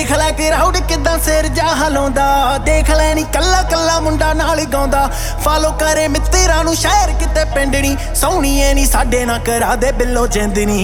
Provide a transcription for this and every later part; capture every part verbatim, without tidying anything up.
देख लै क्राउड किदां सिर जा हलाउंदा, देख लै नी कल्ला कल्ला मुंडा नाल गाउंदा। फॉलो करे मित्तरां नूं शहर किते पिंड नी, सोहणीए नी साडे नाल करा दे बिल्लो जिंद नी।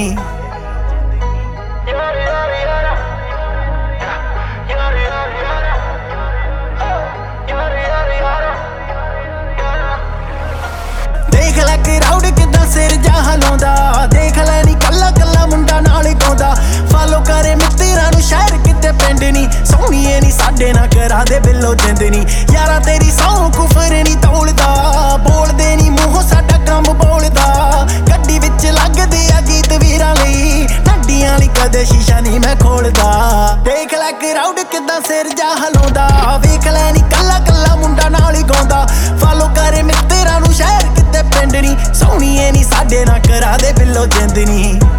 देख लै क्राउड किदां सिर जा हलाउंदा, देख लै नी कल्ला कल्ला मुंडा नाल गाउंदा। फॉलो करे मित्तरां नूं शहर किते पिंड नी, सोहणीए नी साडे नाल करा दे बिल्लो जिंद नी। यारा तेरी सौं कुफर नी तौलदा, बोलदे नी मूंहों साडा कम बोलदा। गड्डी विच लगदे आ गीत वीरां लई, नड्डियां ली कदे शीशा नी मैं खोलदा। देख लै क्राउड किदां सिर जा हलाउंदा, वेख लै नी कल्ला कल्ला मुंडा नाल गाउंदा। फॉलो करे मित्तरां नूं शहर किते पिंड नी, सोहणीए नी साडे नाल करा दे बिल्लो जिंद नी।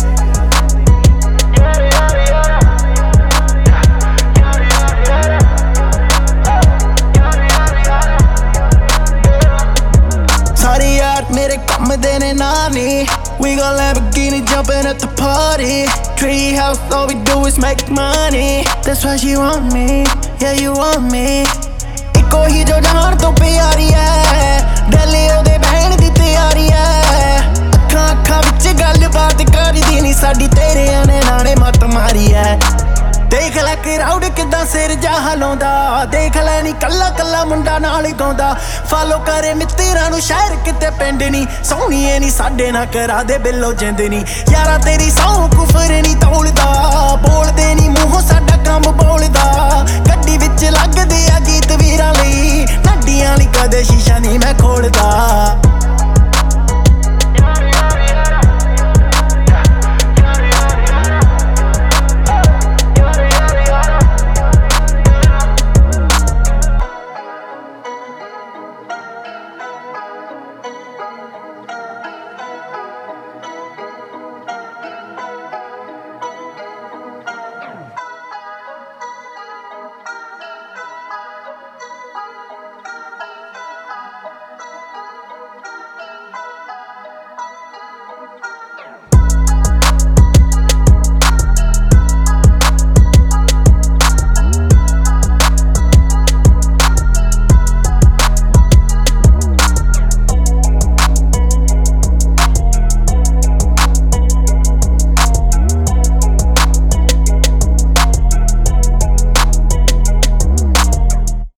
सारे यार मेरे कम दे ने नानी, we gon' Lamborghini jumping at the party. Tree house, all we do is make money. That's why she want me, yeah you want me. इको ही जो जान तो प्यारी है, दिल्ली ओदे बहन दी तैयारी है। अखां अखां विच गल बात करदी नी, साडी तेरे आने नाने मत मारी है। देख लै क्राउड किदां सिर जा हलाउंदा, देख लै नी कल्ला कल्ला मुंडा नाल गाउंदा। फॉलो करे मित्तरां नूं शहर किते पिंड नी, सोहणीए नी साडे नाल करा दे बिल्लो जिंद नी। यारा तेरी सौं कुफर नी तौलदा, बोलदे नी मूंहों साडा कम बोलदा। गड्डी विच लगदे आ गीत वीरां लई,